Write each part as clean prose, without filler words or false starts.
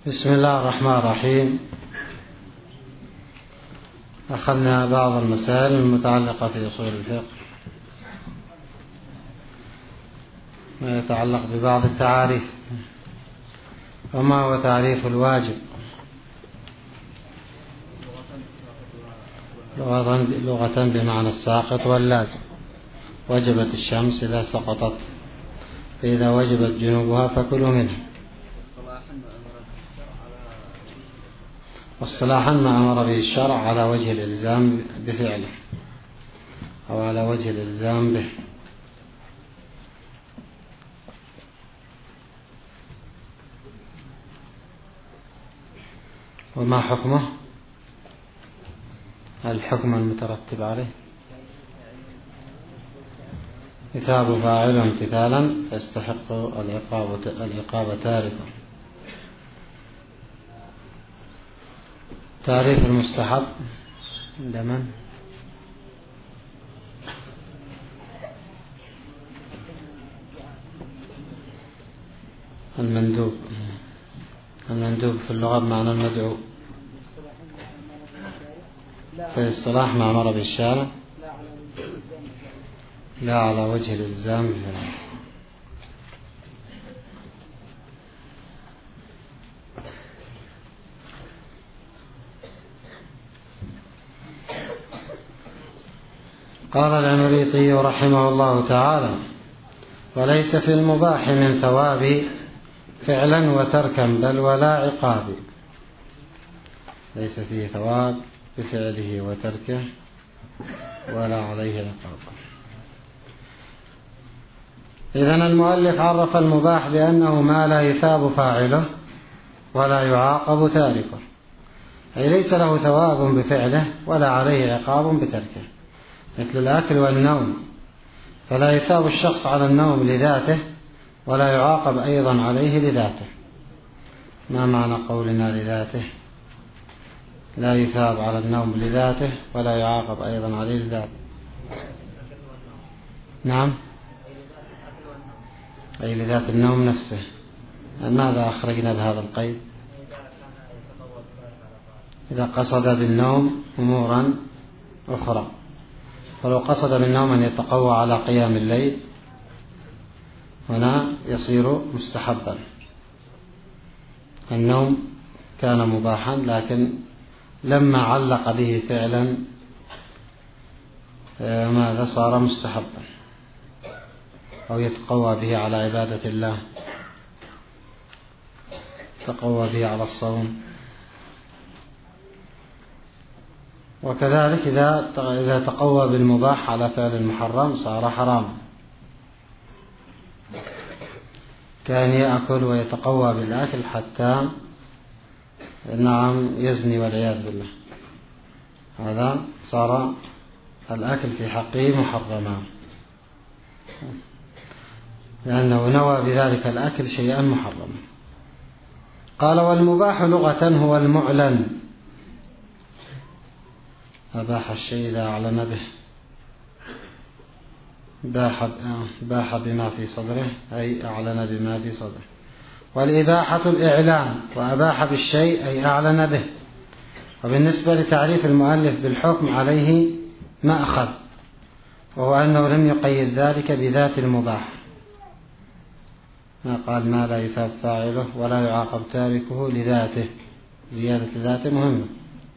بسم الله الرحمن الرحيم. أخذنا بعض المسائل المتعلقة في أصول الفقه ويتعلق ببعض التعاريف. وما هو تعريف الواجب؟ لغة بمعنى الساقط واللازم. وجبت الشمس إذا سقطت، فإذا وجبت جنوبها فكلوا منها. واصطلاحا ما أمر به الشرع على وجه الإلزام بفعله أو على وجه الإلزام به. وما حكمه؟ الحكم المترتب عليه يثاب فاعله امتثالا فيستحق العقاب تاركه. تعريف المستحب لمن؟ المندوب في اللغة بمعنى المدعو، في الاصطلاح ما أمر بالشارع لا على وجه الإلزام بفعله. قال العمريطي رحمه الله تعالى: وليس في المباح من ثواب فعلا وتركا بل ولا عقاب. ليس فيه ثواب بفعله وتركه ولا عليه عقاب. إذن المؤلف عرف المباح بأنه ما لا يثاب فاعله ولا يعاقب تاركه، أي ليس له ثواب بفعله ولا عليه عقاب بتركه، مثل الأكل والنوم، فلا يثاب الشخص على النوم لذاته ولا يعاقب أيضا عليه لذاته. ما معنى قولنا لذاته؟ لا يثاب على النوم لذاته ولا يعاقب أيضا عليه لذاته. نعم، أي لذات النوم نفسه. ماذا أخرجنا بهذا القيد؟ إذا قصد بالنوم أمورا أخرى، فلو قصد بالنوم أن يتقوى على قيام الليل هنا يصير مستحبا. النوم كان مباحا، لكن لما علق به فعلا ماذا صار مستحبا، أو يتقوى به على عبادة الله، تقوى به على الصوم. وكذلك إذا تقوى بالمباح على فعل المحرم صار حراما، كان يأكل ويتقوى بالأكل حتى يزني والعياذ بالله، هذا صار الأكل في حقه محرما، لأنه نوى بذلك الأكل شيئا محرما. قال: والمباح لغة هو المعلن. أباح الشيء إذا أعلن به، باح بما في صدره أي أعلن بما في صدره. والإباحة الإعلان، وأباح بالشيء أي أعلن به. وبالنسبة لتعريف المؤلف بالحكم عليه مأخذ، وهو أنه لم يقيد ذلك بذات المباح، ما قال ما لا يثاب فاعله ولا يعاقب تاركه لذاته. زيادة ذاته مهمة،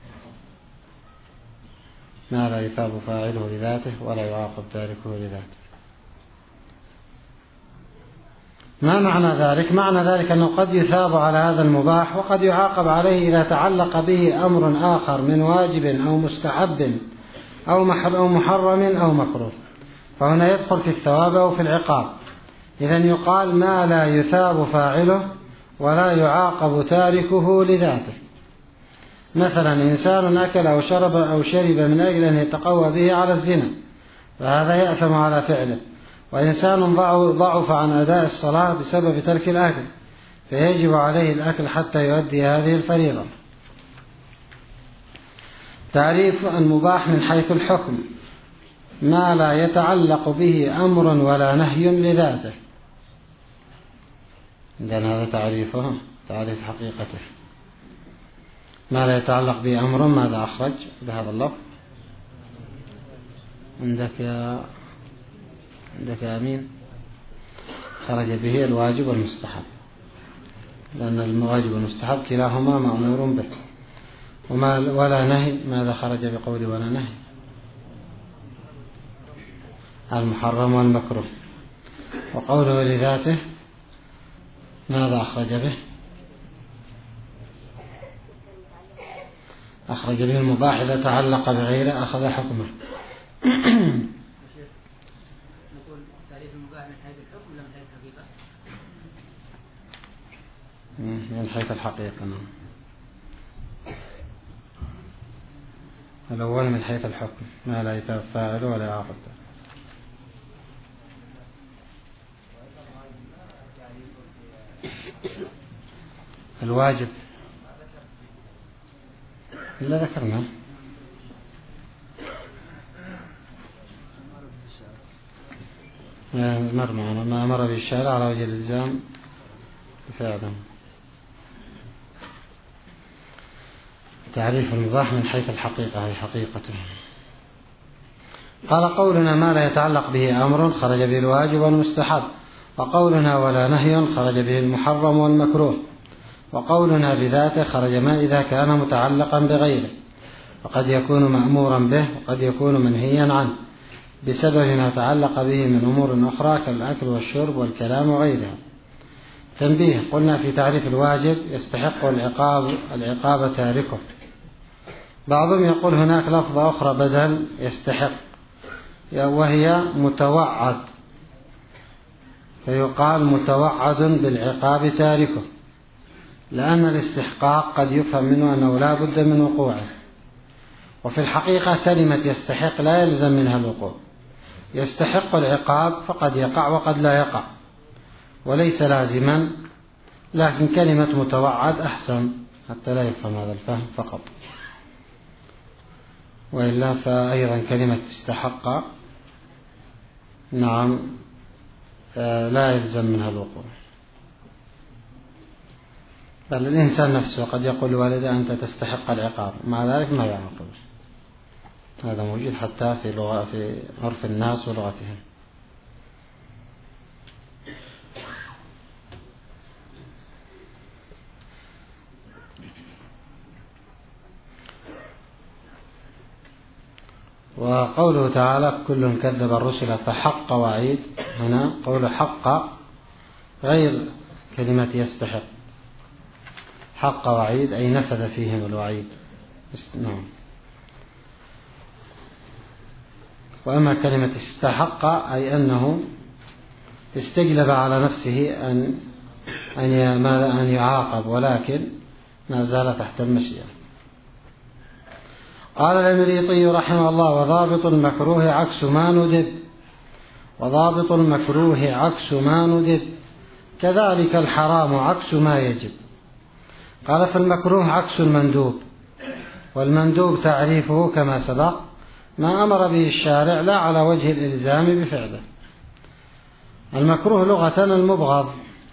ما لا يثاب فاعله لذاته ولا يعاقب تاركه لذاته. ما معنى ذلك؟ معنى ذلك أنه قد يثاب على هذا المباح وقد يعاقب عليه إذا تعلق به أمر آخر من واجب أو مستحب أو محرم أو مكروه، فهنا يدخل في الثواب أو في العقاب. إذن يقال ما لا يثاب فاعله ولا يعاقب تاركه لذاته. مثلا إنسان أكل أو شرب من أجل أن يتقوى به على الزنا، فهذا يأثم على فعله. وإنسان ضعف عن أداء الصلاة بسبب ترك الأكل، فيجب عليه الأكل حتى يؤدي هذه الفريضة. تعريف المباح من حيث الحكم: ما لا يتعلق به أمر ولا نهي لذاته. إذن هذا تعريفه، تعريف حقيقته. ما لا يتعلق به أمر ماذا أخرج بهذا اللفظ؟ عندك يا أمين خرج به الواجب والمستحب، لأن الواجب والمستحب كلاهما مأمور به. ولا نهي ماذا خرج بقول ولا نهي؟ المحرم والمكروه. وقوله لذاته ماذا أخرج به؟ أخرج به المباح إذا تعلق بغيره أخذ حكمه. نقول تعريف المباح من حيث الحكم ولا من حيث الحقيقة؟ من حيث الحقيقة. نعم. الأول من حيث الحكم ما لا يثاب فاعله ولا يعاقب. الواجب إلا ذكرنا مر معنا ما أمر بالشارع على وجه الإلزام بفعله. تعريف المباح من حيث الحقيقة هي حقيقته. قال قولنا ما لا يتعلق به أمر خرج به الواجب والمستحب، وقولنا ولا نهي خرج به المحرم والمكروه، وقولنا بذاته خرج ما إذا كان متعلقا بغيره، وقد يكون مأمورا به وقد يكون منهيا عنه بسبب ما تعلق به من أمور أخرى كالأكل والشرب والكلام وغيرها. تنبيه: قلنا في تعريف الواجب يستحق العقاب تاركه. بعضهم يقول هناك لفظة أخرى بدل يستحق وهي متوعد، فيقال متوعد بالعقاب تاركه، لأن الاستحقاق قد يفهم منه أنه لا بد من وقوعه. وفي الحقيقة كلمة يستحق لا يلزم منها الوقوع، يستحق العقاب فقد يقع وقد لا يقع وليس لازما، لكن كلمة متوعد أحسن حتى لا يفهم هذا الفهم فقط. وإلا فأيضا كلمة استحق نعم لا يلزم منها الوقوع، بل الإنسان نفسه قد يقول لوالده أنت تستحق العقاب، مع ذلك ما يعاقب. هذا موجود حتى في عرف الناس ولغتهم. وقوله تعالى كل كذب الرسل فحق وعيد، هنا قول حق غير كلمة يستحق، حق وعيد أي نفذ فيهم الوعيد. نعم. وأما كلمة استحق أي أنه استجلب على نفسه أن يعاقب، ولكن ما زال تحت المشيئة. قال العمريطي رحمه الله: وضابط المكروه عكس ما ندب، وضابط المكروه عكس ما ندب، كذلك الحرام عكس ما يجب. قال: فالمكروه عكس المندوب، والمندوب تعريفه كما سبق ما أمر به الشارع لا على وجه الإلزام بفعله. المكروه لغة المبغض،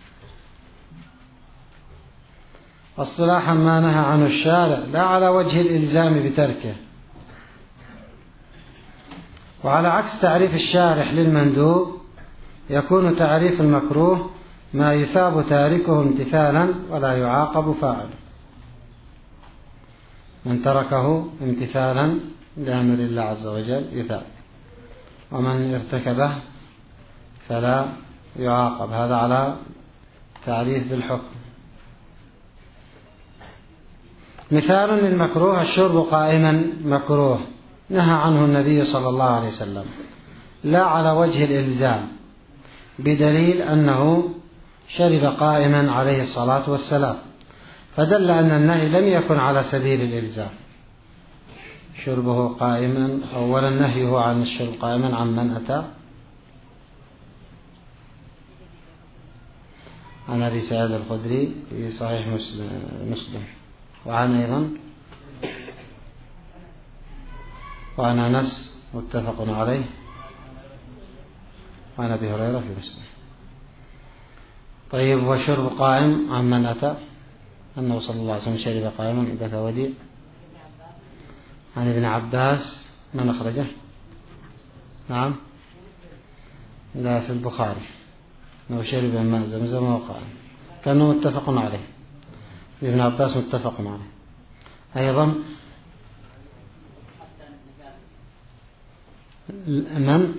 اصطلاحا ما نهى عنه الشارع لا على وجه الإلزام بتركه. وعلى عكس تعريف الشارح للمندوب يكون تعريف المكروه ما يثاب تاركه امتثالا ولا يعاقب فاعله. من تركه امتثالا لأمر الله عز وجل يثاب، ومن ارتكبه فلا يعاقب. هذا على تعريف بالحكم. مثال للمكروه: الشرب قائما مكروه، نهى عنه النبي صلى الله عليه وسلم لا على وجه الإلزام، بدليل أنه شرب قائما عليه الصلاة والسلام، فدل أن النهي لم يكن على سبيل الإلزام. شربه قائما، أولا نهيه عن الشرب قائما عن من أتى؟ عن أبي سعيد الخدري في صحيح مسلم، وعن أيضا وعن أنس متفق عليه، وعن أبي هريرة في مسلم. طيب، وشرب قائم عن من أتى؟ أنه صلى الله عليه وسلم شرب قائما ذاك وديع. عن ابن عباس من أخرجه؟ نعم لا في البخاري أنه شرب ماء زمزم وقائم، كانوا متفق عليه. ابن عباس متفق عليه أيضا. من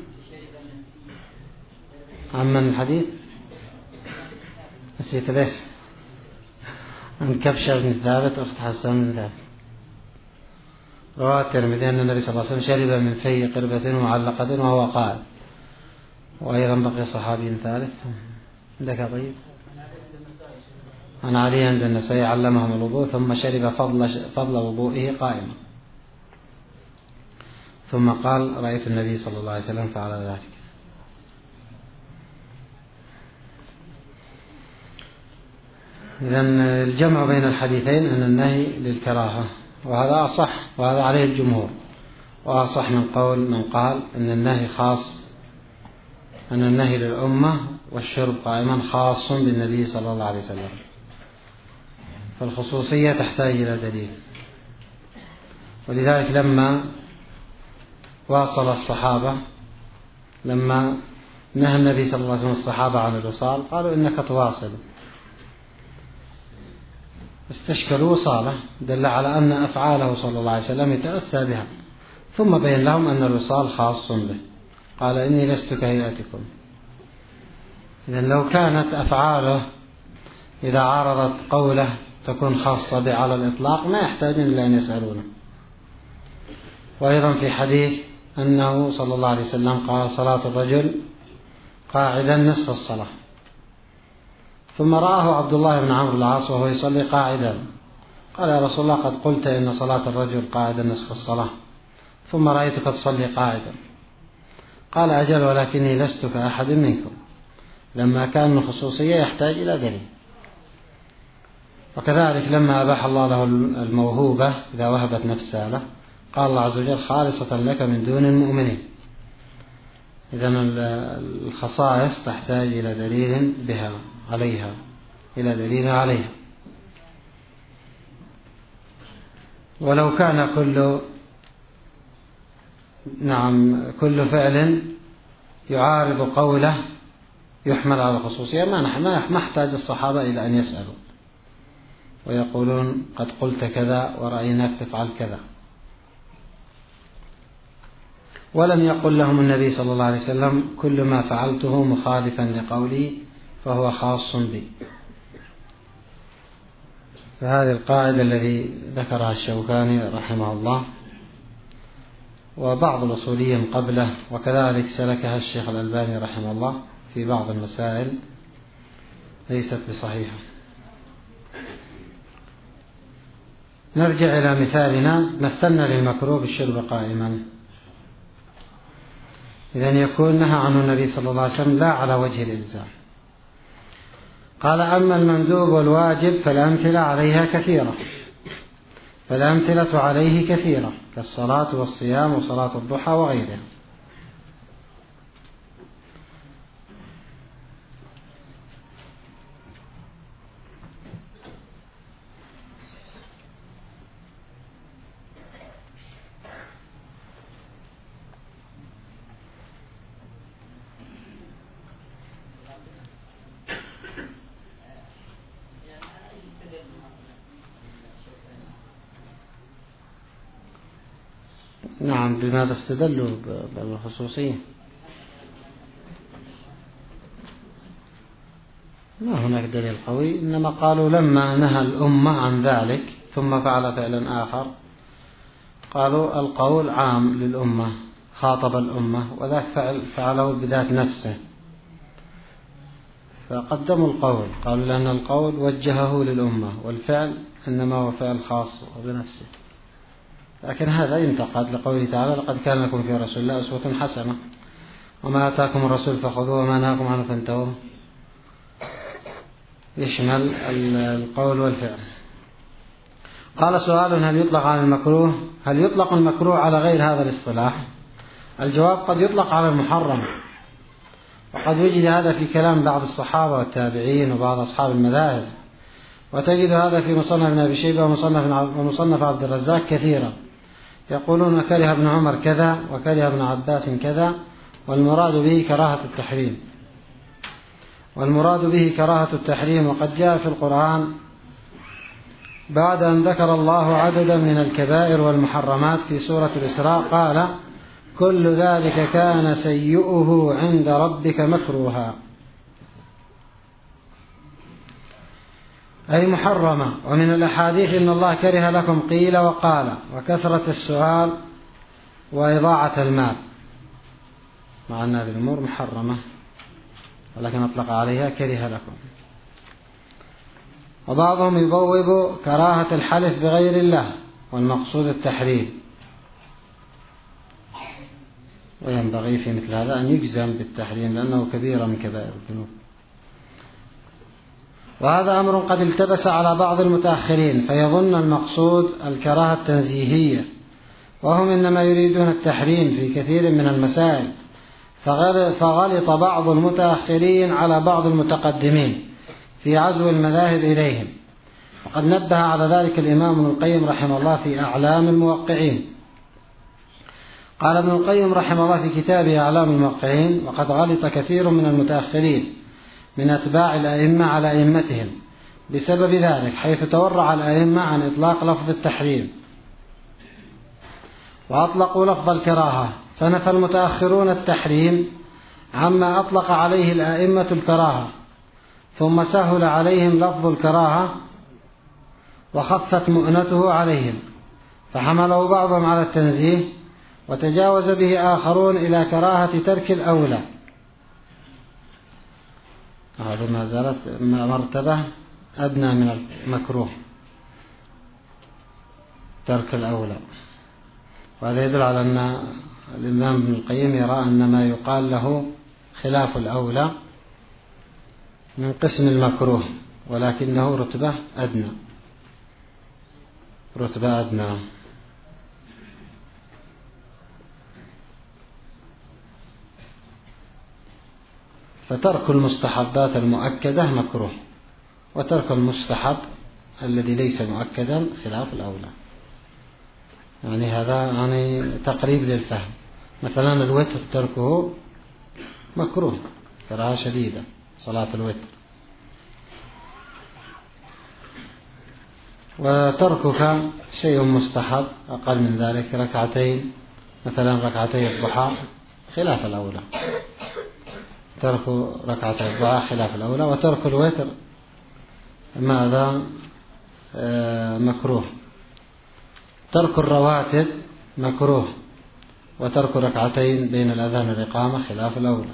عمن الحديث نسيت ليش؟ عن كبشة بن ثابت أخت حسن بن ثابت. رواه الترمذي أن النبي صلى الله عليه وسلم شرب من في قربة معلقة وهو قائم. وأيضا بقي صحابي ثالث عندك طيب. عن علي عند النسائي علمهم الوضوء ثم شرب فضل وضوئه قائما، ثم قال رأيت النبي صلى الله عليه وسلم فعل ذلك. إذن الجمع بين الحديثين أن النهي للكراهة، وهذا أصح، وهذا عليه الجمهور، وأصح من قول من قال أن النهي خاص، أن النهي للأمة والشرب قائما خاص بالنبي صلى الله عليه وسلم، فالخصوصية تحتاج إلى دليل. ولذلك لما واصل الصحابة، لما نهى النبي صلى الله عليه وسلم الصحابة عن الوصال قالوا إنك تواصل، استشكلوا وصاله، دل على أن أفعاله صلى الله عليه وسلم يتأسى بها، ثم بين لهم أن الوصال خاص به، قال إني لست كهيئتكم. إذن لو كانت أفعاله إذا عارضت قوله تكون خاصة به على الإطلاق ما يحتاجون إلا أن يسألونه. وأيضا في حديث أنه صلى الله عليه وسلم قال صلاة الرجل قاعدا نصف الصلاة، ثم رآه عبد الله بن عمرو العاص وهو يصلي قاعدا، قال يا رسول الله قد قلت إن صلاة الرجل قاعدا نصف الصلاة، ثم رأيتك تصلي قاعدا. قال أجل ولكني لست كأحد منكم، لما كان الخصوصية يحتاج إلى دليل. وكذلك لما أباح الله له الموهوبة إذا وهبت نفسها له، قال الله عز وجل خالصة لك من دون المؤمنين. إذن الخصائص تحتاج إلى دليل بها عليها، إلى دليل عليها. ولو كان كل فعل يعارض قوله يحمل على الخصوصية ما احتاج الصحابة إلى أن يسألوا ويقولون قد قلت كذا ورأيناك تفعل كذا. ولم يقل لهم النبي صلى الله عليه وسلم كل ما فعلته مخالفا لقولي فهو خاص بي. فهذه القاعدة التي ذكرها الشوكاني رحمه الله وبعض الأصوليين قبله، وكذلك سلكها الشيخ الألباني رحمه الله في بعض المسائل، ليست بصحيحة. نرجع إلى مثالنا، مثلنا للمكروه بالشرب قائما، إذن يكون نهى عنه النبي صلى الله عليه وسلم لا على وجه الإلزام. قال أما المندوب والواجب فالأمثلة عليها كثيرة، فالأمثلة عليه كثيرة كالصلاة والصيام وصلاة الضحى وغيرها. نعم، بماذا استدلوا بالخصوصية؟ ما هناك دليل قوي، إنما قالوا لما نهى الأمة عن ذلك ثم فعل فعلا آخر، قالوا القول عام للأمة، خاطب الأمة، وذاك فعله بذات نفسه، فقدموا القول، قالوا لأن القول وجهه للأمة والفعل إنما هو فعل خاص بنفسه. لكن هذا ينتقد لقوله تعالى لقد كان لكم في رسول الله أسوة حسنة وما آتاكم الرسول فخذوه وما نهاكم عنه فانتهوا، يشمل القول والفعل. قال سؤال: هل يطلق على المكروه؟ هل يطلق المكروه على غير هذا الاصطلاح؟ الجواب: قد يطلق على المحرم، وقد وجد هذا في كلام بعض الصحابة والتابعين وبعض أصحاب المذاهب، وتجد هذا في مصنف ابن أبي شيبة ومصنف عبد الرزاق كثيرا، يقولون كره ابن عمر كذا وكره ابن عباس كذا، والمراد به كراهة التحريم. وقد جاء في القرآن بعد أن ذكر الله عددا من الكبائر والمحرمات في سورة الإسراء قال: كل ذلك كان سيئه عند ربك مكروها، أي محرمة. ومن الأحاديث إن الله كره لكم قيل وقال وكثرة السؤال وإضاعة المال، مع أن هذه الأمور محرمة ولكن أطلق عليها كره لكم. وبعضهم يبوب كراهة الحلف بغير الله والمقصود التحريم، وينبغي في مثل هذا أن يجزم بالتحريم لأنه كبيرة من كبائر الذنوب. وهذا أمر قد التبس على بعض المتأخرين فيظن المقصود الكراهة التنزيهية، وهم إنما يريدون التحريم في كثير من المسائل، فغلط بعض المتأخرين على بعض المتقدمين في عزو المذاهب إليهم. وقد نبه على ذلك الإمام ابن القيم رحمه الله في أعلام الموقعين. قال ابن القيم رحمه الله في كتابه أعلام الموقعين: وقد غلط كثير من المتأخرين من أتباع الأئمة على أئمتهم بسبب ذلك، حيث تورع الأئمة عن إطلاق لفظ التحريم وأطلقوا لفظ الكراهة، فنفى المتأخرون التحريم عما أطلق عليه الأئمة الكراهة، ثم سهل عليهم لفظ الكراهة وخفت مؤنته عليهم، فحمله بعضهم على التنزيه، وتجاوز به آخرون إلى كراهة ترك الأولى. هذا ما زالت مرتبة أدنى من المكروه، ترك الأولى. وهذا يدل على أن الإمام ابن القيم يرى أن ما يقال له خلاف الأولى من قسم المكروه، ولكنه رتبة أدنى. فترك المستحبات المؤكدة مكروه، وترك المستحب الذي ليس مؤكدا خلاف الأولى. يعني هذا تقريب للفهم. مثلا الوتر تركه مكروه كراهة شديدة، صلاة الوتر. وتركك شيء مستحب أقل من ذلك، ركعتين مثلا ركعتي الضحى خلاف الأولى، ترك ركعتي الضحى خلاف الأولى. وترك الوتر ماذا؟ مكروه. ترك الرواتب مكروه، وترك ركعتين بين الأذان والإقامة خلاف الأولى.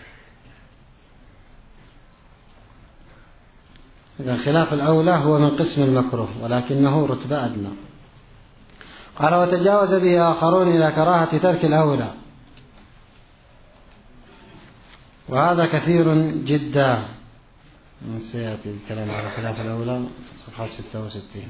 إذا خلاف الأولى هو من قسم المكروه، ولكنه رتبة أدنى. قال: وتجاوز به آخرون إلى كراهة ترك الأولى، وهذا كثير جدا. سيأتي الكلام على خلاف الأولى صفحة 66.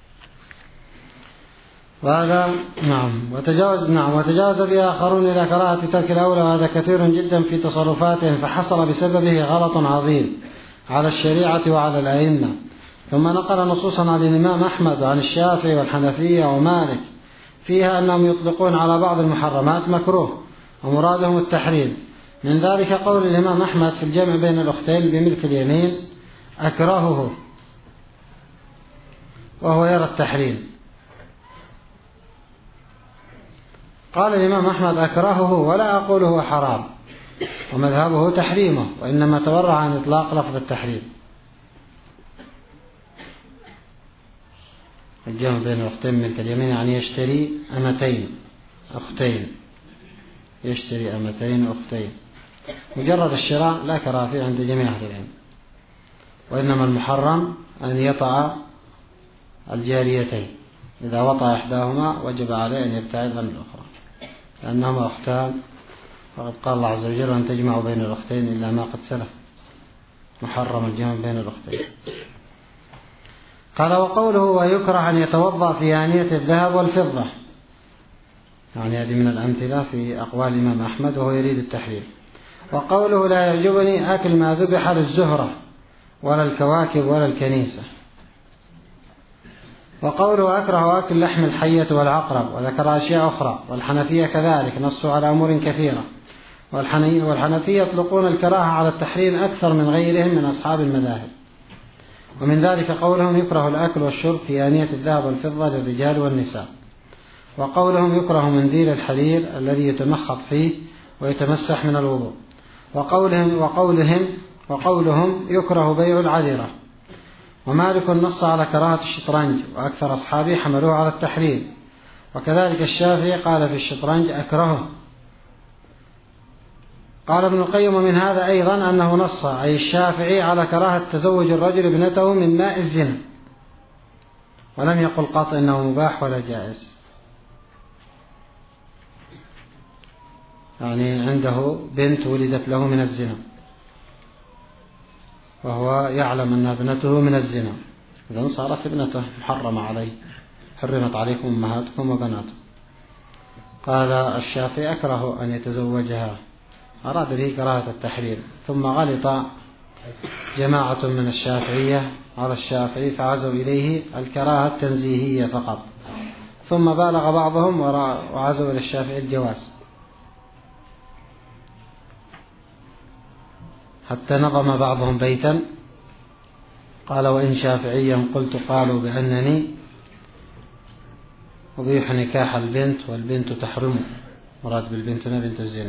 وهذا وتجاوز به آخرون إلى كراهة ترك الأولى، وهذا كثير جدا في تصرفاتهم، فحصل بسببه غلط عظيم على الشريعة وعلى الأئمة. ثم نقل نصوصا عن الإمام أحمد وعن الشافعي والحنفية ومالك فيها أنهم يطلقون على بعض المحرمات مكروه ومرادهم التحريم. من ذلك قول الإمام أحمد في الجمع بين الأختين بملك اليمين: أكرهه، وهو يرى التحريم. قال الإمام أحمد: أكرهه ولا أقول هو حرام، ومذهبه تحريمه، وإنما تورع عن إطلاق لفظ التحريم. الجمع بين الأختين ملك اليمين يعني يشتري أمتين أختين، يشتري أمتين أختين. مجرد الشراء لا كراهة فيه عند جميع أهل العلم، وإنما المحرم أن يطع الجاريتين، إذا وطأ إحداهما وجب عليه أن يبتعد عن الأخرى، لأنهما أختان، وقد قال الله عز وجل: أن تجمعوا بين الأختين إلا ما قد سلف. محرم الجمع بين الأختين. قال: وقوله: ويكره أن يتوضأ في آنية الذهب والفضة، يعني هذه من الأمثلة في أقوال الإمام أحمد، وهو يريد التحريم. وقوله: لا يعجبني أكل ما ذبح للزهرة ولا الكواكب ولا الكنيسة، وقوله أكره أكل لحم الحية والعقرب، وذكر أشياء أخرى. والحنفية كذلك نصوا على أمور كثيرة. والحنفية يطلقون الكراهة على التحريم أكثر من غيرهم من أصحاب المذاهب. ومن ذلك قولهم يكره الأكل والشرب في آنية الذهب والفضة للرجال والنساء. وقولهم يكره منديل الحرير الذي يتمخط فيه ويتمسح من الوضوء. وقولهم يكره بيع العذرة. ومالك نص على كراهة الشطرنج، وأكثر أصحابه حملوه على التحريم. وكذلك الشافعي قال في الشطرنج أكرهه. قال ابن القيم من هذا أيضا أنه نص أي الشافعي على كراهة تزوج الرجل ابنته من ماء الزنا، ولم يقل قط إنه مباح ولا جائز. يعني عنده بنت ولدت له من الزنا وهو يعلم أن ابنته من الزنا، إذن صارت ابنته محرمة عليه، حرمت عليكم أمهاتكم وبناتكم. قال الشافعي أكره أن يتزوجها، أراد به كراهة التحريم. ثم غلط جماعة من الشافعية على الشافعي فعزوا إليه الكراهة التنزيهية فقط، ثم بالغ بعضهم وعزوا إلى الشافعي الجواز، حتى نظم بعضهم بيتا قال وإن شافعيا قلت قالوا بأنني أبيح نكاح البنت والبنت تحرم، مراد بالبنت بنت الزنا.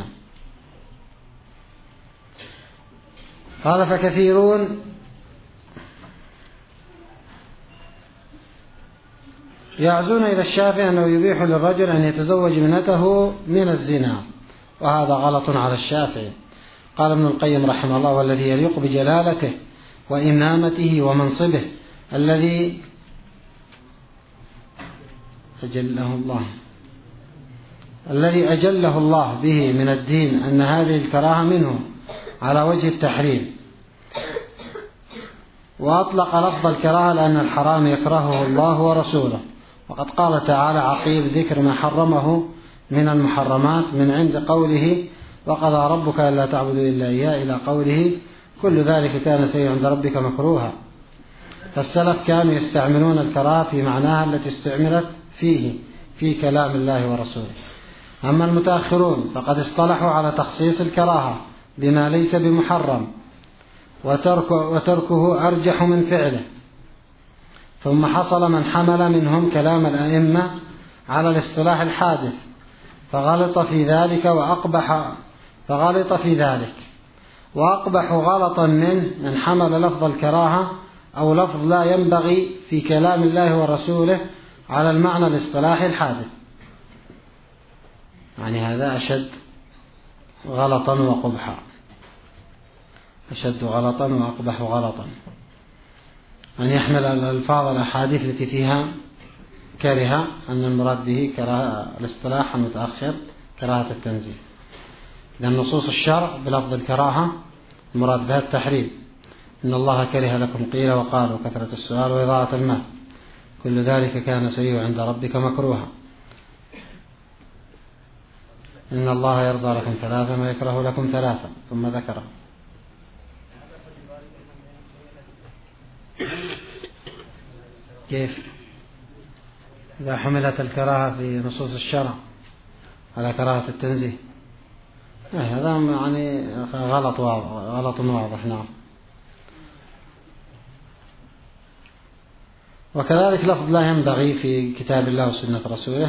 قال فكثيرون يعزون إلى الشافعي أنه يبيح للرجل أن يتزوج ابنته من الزنا، وهذا غلط على الشافعي. قال ابن القيم رحمه الله والذي يليق بجلالته وإمامته ومنصبه الذي أجله الله به من الدين أن هذه الكراهة منه على وجه التحريم، وأطلق لفظ الكراهة لأن الحرام يكرهه الله ورسوله. وقد قال تعالى عقيب ذكر ما حرمه من المحرمات من عند قوله وقضى ربك ألا تعبدوا إلا إياه إلى قوله كل ذلك كان سيئا عند ربك مكروها. فالسلف كانوا يستعملون الكراهة في معناها التي استعملت فيه في كلام الله ورسوله. أما المتأخرون فقد اصطلحوا على تخصيص الكراهة بما ليس بمحرم، وتركه أرجح من فعله. ثم حصل من حمل منهم كلام الأئمة على الاصطلاح الحادث فغلط في ذلك وأقبح غلطا من حمل لفظ الكراهة أو لفظ لا ينبغي في كلام الله ورسوله على المعنى الاصطلاحي الحادث. يعني هذا أشد غلطا وقبحا، أشد غلطا وأقبح غلطا، أن يحمل الألفاظ الأحاديث التي فيها كره أن المراد به كراهة الاصطلاح المتأخر كراهة التنزيه. لأن نصوص الشرع بلفظ الكراهة المراد بها التحريم. إن الله كره لكم قيل وقال وكثرة السؤال وإضاعة المال كل ذلك كان سيئا عند ربك مكروها. إن الله يرضى لكم ثلاثا ويكره لكم ثلاثا ثم ذكره. كيف إذا حملت الكراهة في نصوص الشرع على كراهة التنزيه؟ هذا يعني غلط واضح. نعم. وكذلك لفظ لا ينبغي في كتاب الله وسنة رسوله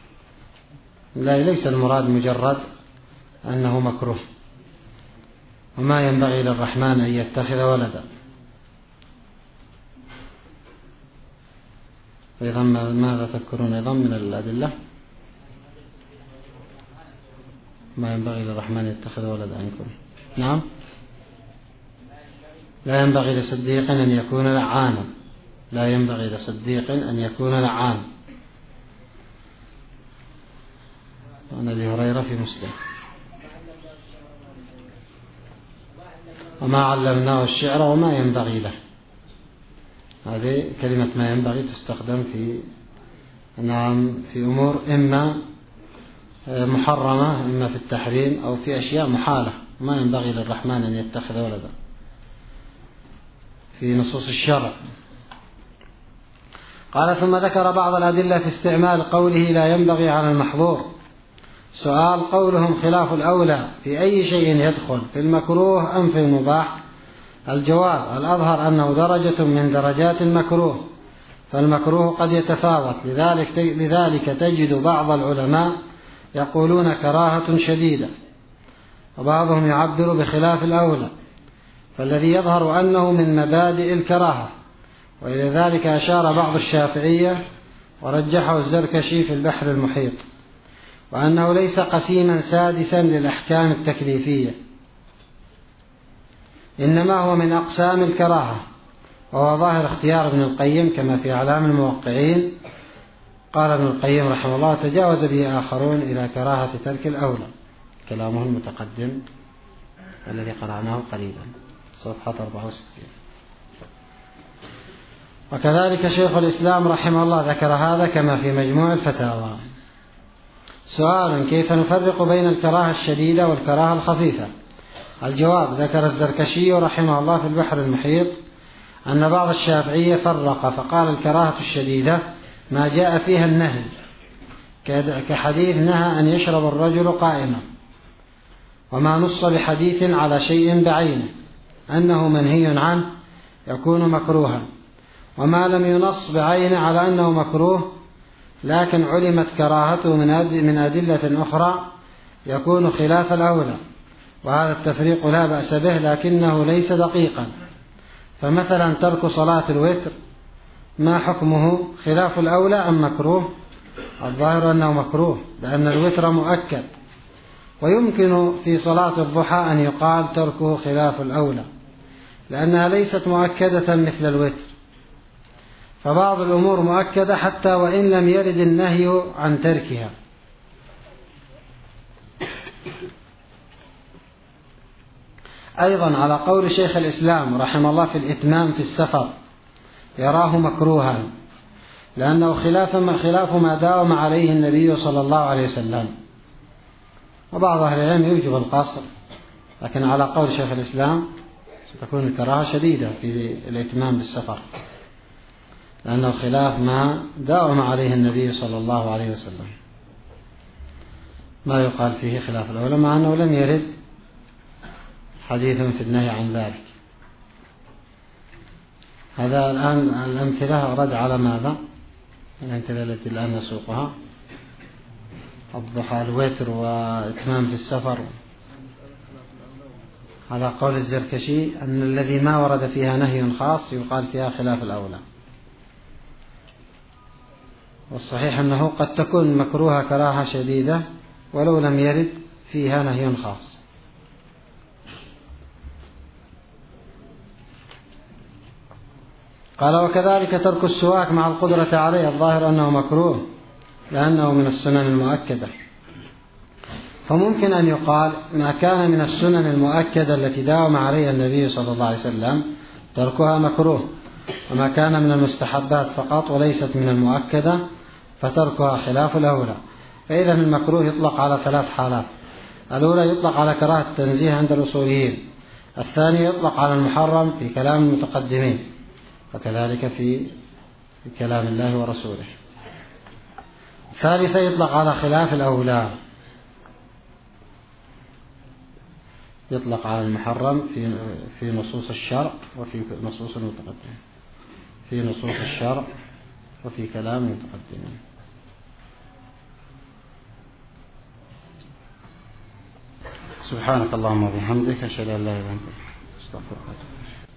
ليس المراد مجرد أنه مكروه، وما ينبغي للرحمن أن يتخذ ولدا. أيضا ماذا تذكرون أيضا من الأدلة؟ ما ينبغي للرحمن أن يتخذ ولدا عنكم. نعم. لا ينبغي لصديق أن يكون لعانا، لا ينبغي لصديق أن يكون لعانا. عن أبي هريرة في مسلم. وما علمناه الشعر وما ينبغي له. هذه كلمة ما ينبغي تستخدم في أمور إما محرمة إما في التحريم أو في أشياء محالة. ما ينبغي للرحمن أن يتخذ ولدا في نصوص الشرع. قال ثم ذكر بعض الأدلة في استعمال قوله لا ينبغي على المحظور. سؤال: قولهم خلاف الأولى في أي شيء يدخل، في المكروه أم في المباح؟ الجواب: الأظهر أنه درجة من درجات المكروه، فالمكروه قد يتفاوت، لذلك تجد بعض العلماء يقولون كراهة شديدة، وبعضهم يعبر بخلاف الأولى، فالذي يظهر أنه من مبادئ الكراهة، وإلى ذلك أشار بعض الشافعية ورجحه الزركشي في البحر المحيط، وأنه ليس قسيما سادسا للأحكام التكليفية، إنما هو من أقسام الكراهة، وهو ظاهر اختيار ابن القيم كما في أعلام الموقعين. قال ابن القيم رحمه الله: تجاوز به آخرون إلى كراهة ترك الأولى. كلامه المتقدم الذي قرأناه قريبا، صفحة 64. وكذلك شيخ الإسلام رحمه الله ذكر هذا كما في مجموع الفتاوى. سؤال: كيف نفرق بين الكراهة الشديدة والكراهة الخفيفة؟ الجواب: ذكر الزركشي رحمه الله في البحر المحيط أن بعض الشافعية فرق فقال: الكراهة الشديدة ما جاء فيها النهي، كحديث نهى أن يشرب الرجل قائما، وما نص بحديث على شيء بعينه أنه منهي عنه يكون مكروها، وما لم ينص بعينه على أنه مكروه لكن علمت كراهته من أدلة أخرى يكون خلاف الأولى، وهذا التفريق لا بأس به لكنه ليس دقيقا. فمثلا ترك صلاة الوتر ما حكمه؟ خلاف الأولى أم مكروه؟ الظاهر أنه مكروه، لأن الوتر مؤكد، ويمكن في صلاة الضحى أن يقال تركه خلاف الأولى لأنها ليست مؤكدة مثل الوتر، فبعض الأمور مؤكدة حتى وإن لم يرد النهي عن تركها. أيضا على قول شيخ الإسلام رحمه الله في الإتمام في السفر يراه مكروها، لأنه خلاف ما داوم عليه النبي صلى الله عليه وسلم، وبعض أهل العلم يوجب القصر، لكن على قول شيخ الإسلام ستكون الكراهة شديدة في الإتمام بالسفر، لأنه خلاف ما داوم عليه النبي صلى الله عليه وسلم، ما يقال فيه خلاف الأولى، مع أنه لم يرد حديث في النهي عن ذلك. هذا الآن الأمثلة رد على ماذا؟ الأمثلة التي الآن نسوقها: الضحى، الوتر، وإتمام في السفر. على قول الزركشي أن الذي ما ورد فيها نهي خاص يقال فيها خلاف الأولى، والصحيح أنه قد تكون مكروهة كراهة شديدة ولو لم يرد فيها نهي خاص. قال: وكذلك ترك السواك مع القدرة عليه، الظاهر أنه مكروه لأنه من السنن المؤكدة، فممكن أن يقال ما كان من السنن المؤكدة التي داوم عليها النبي صلى الله عليه وسلم تركها مكروه، وما كان من المستحبات فقط وليست من المؤكدة فتركها خلاف الأولى. فإذا المكروه يطلق على 3 حالات: الأولى يطلق على كراهة التنزيه عند الأصوليين، الثاني يطلق على المحرم في كلام المتقدمين، وكذلك في كلام الله ورسوله، الثالثة يطلق على خلاف الأولى، يطلق على المحرم في نصوص الشرع وفي نصوص المتقدمين، في نصوص الشرع وفي كلام المتقدمين. سبحانك اللهم وبحمدك، أشهد أن لا إله إلا أنت، أستغفرك.